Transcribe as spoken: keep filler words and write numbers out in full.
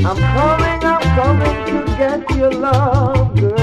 I'm coming, I'm coming to get your love, girl.